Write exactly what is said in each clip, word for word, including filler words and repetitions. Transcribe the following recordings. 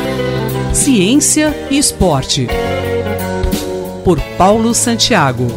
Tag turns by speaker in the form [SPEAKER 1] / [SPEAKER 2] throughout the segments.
[SPEAKER 1] Ciência e Esporte, por Paulo Santiago.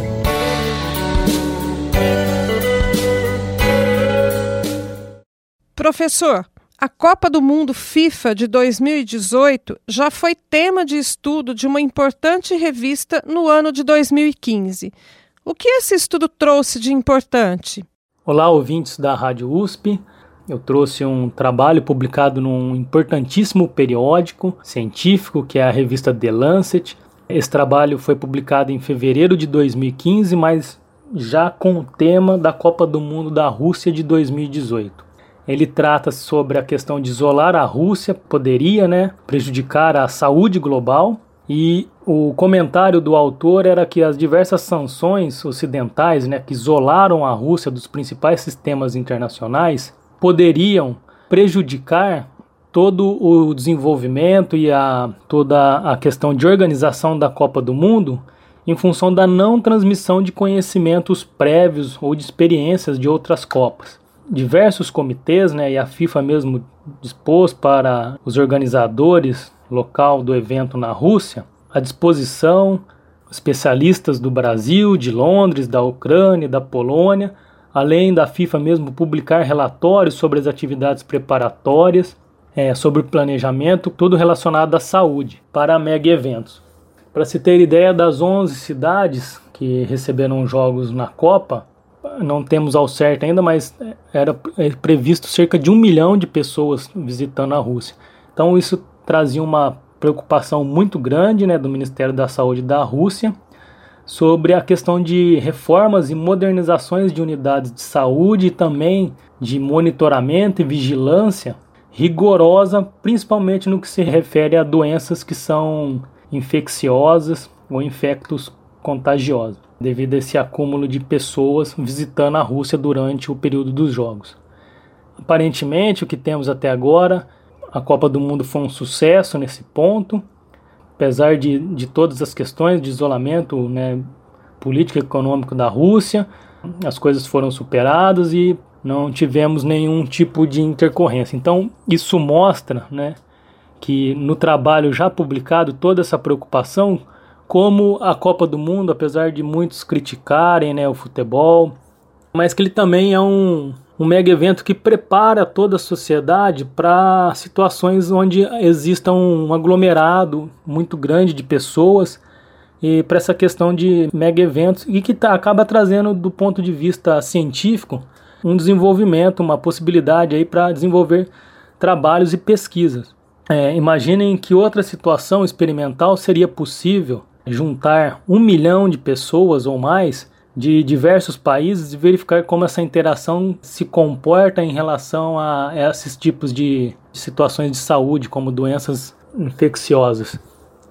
[SPEAKER 2] Professor, a Copa do Mundo FIFA de dois mil e dezoito já foi tema de estudo de uma importante revista no ano de dois mil e quinze. O que esse estudo trouxe de importante?
[SPEAKER 3] Olá, ouvintes da Rádio U S P. Eu trouxe um trabalho publicado num importantíssimo periódico científico, que é a revista The Lancet. Esse trabalho foi publicado em fevereiro de dois mil e quinze, mas já com o tema da Copa do Mundo da Rússia de dois mil e dezoito. Ele trata sobre a questão de isolar a Rússia, poderia, né, prejudicar a saúde global, e o comentário do autor era que as diversas sanções ocidentais, né, que isolaram a Rússia dos principais sistemas internacionais, poderiam prejudicar todo o desenvolvimento e a, toda a questão de organização da Copa do Mundo em função da não transmissão de conhecimentos prévios ou de experiências de outras Copas. Diversos comitês, né, e a FIFA mesmo dispôs para os organizadores local do evento na Rússia à disposição especialistas do Brasil, de Londres, da Ucrânia, da Polônia, além da FIFA mesmo publicar relatórios sobre as atividades preparatórias, é, sobre o planejamento, tudo relacionado à saúde, para mega eventos. Para se ter ideia das onze cidades que receberam jogos na Copa, não temos ao certo ainda, mas era previsto cerca de um milhão de pessoas visitando a Rússia. Então isso trazia uma preocupação muito grande, né, do Ministério da Saúde da Rússia, sobre a questão de reformas e modernizações de unidades de saúde e também de monitoramento e vigilância rigorosa, principalmente no que se refere a doenças que são infecciosas ou infectos contagiosos, devido a esse acúmulo de pessoas visitando a Rússia durante o período dos Jogos. Aparentemente, o que temos até agora, a Copa do Mundo foi um sucesso nesse ponto. Apesar de, de todas as questões de isolamento, né, político e econômico da Rússia, as coisas foram superadas e não tivemos nenhum tipo de intercorrência. Então, isso mostra, né, que no trabalho já publicado, toda essa preocupação, como a Copa do Mundo, apesar de muitos criticarem, né, o futebol, mas que ele também é um... um mega evento que prepara toda a sociedade para situações onde exista um aglomerado muito grande de pessoas e para essa questão de mega eventos e que tá, acaba trazendo do ponto de vista científico um desenvolvimento, uma possibilidade aí para desenvolver trabalhos e pesquisas. É, imaginem que outra situação experimental seria possível juntar um milhão de pessoas ou mais de diversos países e verificar como essa interação se comporta em relação a esses tipos de situações de saúde, como doenças infecciosas.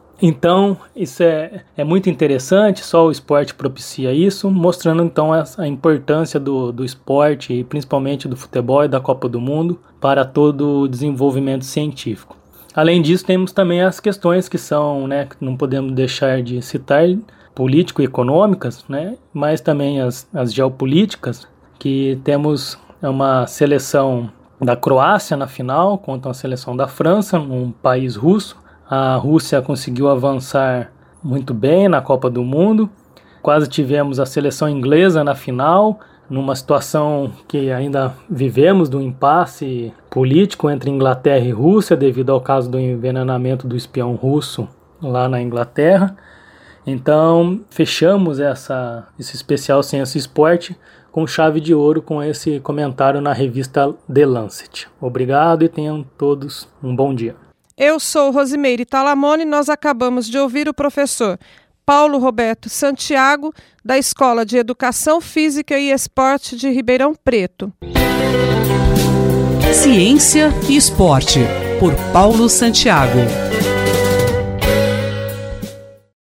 [SPEAKER 3] Então, isso é, é muito interessante, só o esporte propicia isso, mostrando então a importância do, do esporte, e principalmente do futebol e da Copa do Mundo, para todo o desenvolvimento científico. Além disso, temos também as questões que são, né, que não podemos deixar de citar, político-econômicas, né, mas também as, as geopolíticas, que temos uma seleção da Croácia na final contra a seleção da França, um país russo. A Rússia conseguiu avançar muito bem na Copa do Mundo. Quase tivemos a seleção inglesa na final, numa situação que ainda vivemos do impasse político entre Inglaterra e Rússia, devido ao caso do envenenamento do espião russo lá na Inglaterra. Então, fechamos essa, esse especial Ciência e Esporte com chave de ouro com esse comentário na revista The Lancet. Obrigado e tenham todos um bom dia.
[SPEAKER 2] Eu sou Rosimeire Talamone e nós acabamos de ouvir o professor Paulo Roberto Santiago, da Escola de Educação Física e Esporte de Ribeirão Preto.
[SPEAKER 1] Ciência e Esporte, por Paulo Santiago.